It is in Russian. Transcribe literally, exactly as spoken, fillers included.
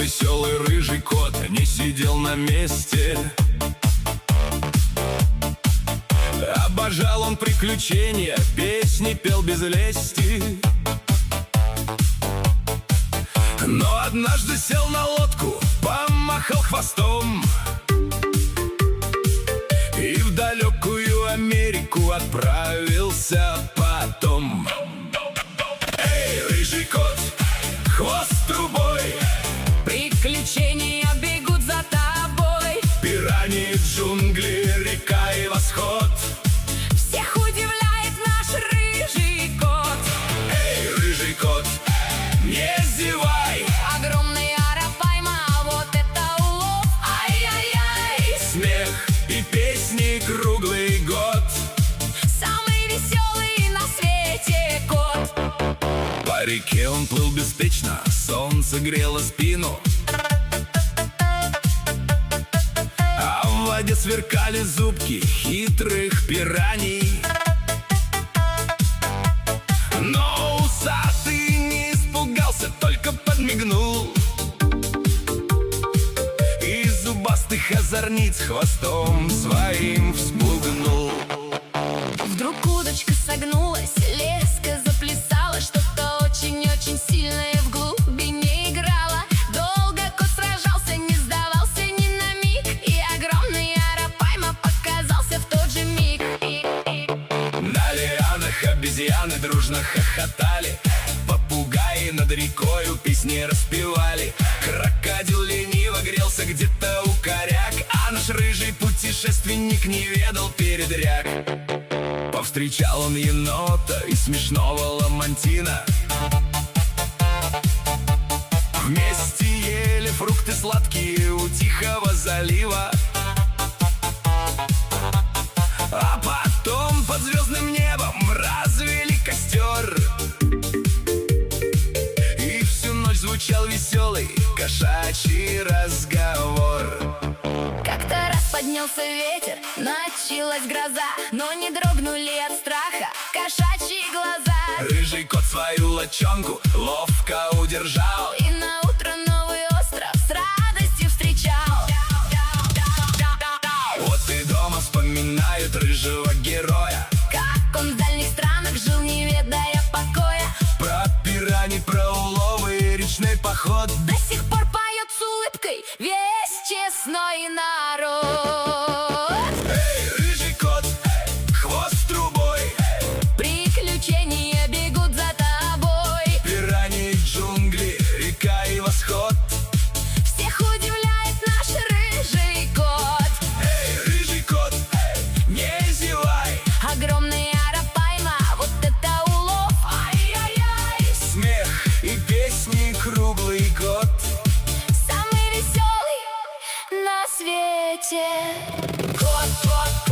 веселый рыжий кот не сидел на месте. Обожал он приключения, песни пел без лести. Но однажды сел на лодку, помахал хвостом и в далекую Америку отправился потом. Эй, рыжий кот, хвост трубой, приключения бегут за тобой. Пираньи, джунгли, река и восход. Всех удивляет наш рыжий кот. Эй, рыжий кот, не зевай. Огромный арапайма, вот это улов. Ай-яй-яй. Смех и песни круглый год. Самый веселый на свете кот. По реке он плыл беспечно, солнце грело спину, а в воде сверкали зубки хитрых пираний. Но усатый не испугался, только подмигнул, и зубастых озорниц хвостом своим вспугнул. Вдруг удочка согнулась, леска заплясала, что-то очень-очень сильное в глубине играло. Долго кот сражался, не сдавался ни на миг, и огромный арапайма показался в тот же миг. На лианах обезьяны дружно хохотали, попугаи над рекою песни распевали. Крокодил лениво грелся где-то у коряк, а наш рыжий путешественник не ведал передряг. Повстречал он енота и смешного ламантина. Вместе ели фрукты сладкие у тихого залива. А потом под звездным небом развели костер, и всю ночь звучал веселый кошачий разговор. Как-то раз поднялся ветер, началась гроза, но не дрогнули от страха кошачьи глаза. Рыжий кот свою лочонку ловко удержал, И на утро новый остров с радостью встречал. вот и дома вспоминают рыжего героя, Как он в дальних странах жил, не ведая покоя. про пираний, про уловы и речной поход. До сих пор поет с улыбкой весь честной народ. Эй, рыжий кот, хвост трубой, Приключения бегут за тобой. пираньи, джунгли, река и восход. Всех удивляет наш рыжий кот. Эй, рыжий кот, не зевай. Огромный арапайма, вот это улов. Ай-яй-яй. Смех и песни круглый год. Самый веселый на свете кот, кот,